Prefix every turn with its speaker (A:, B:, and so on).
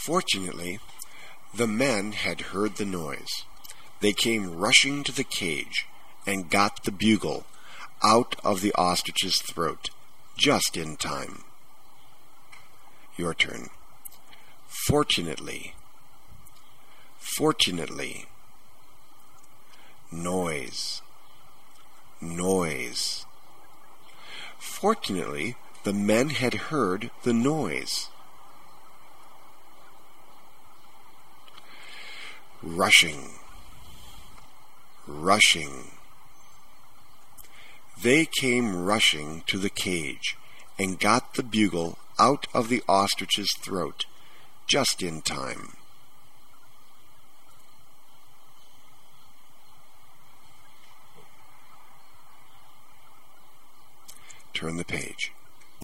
A: Fortunately, the men had heard the noise. They came rushing to the cage and got the bugle out of the ostrich's throat just in time. Your turn. Fortunately. Fortunately. Noise. Noise. Fortunately, the men had heard the noise. Rushing. Rushing. They came rushing to the cage and got the bugle out of the ostrich's throat just in time. Turn the page.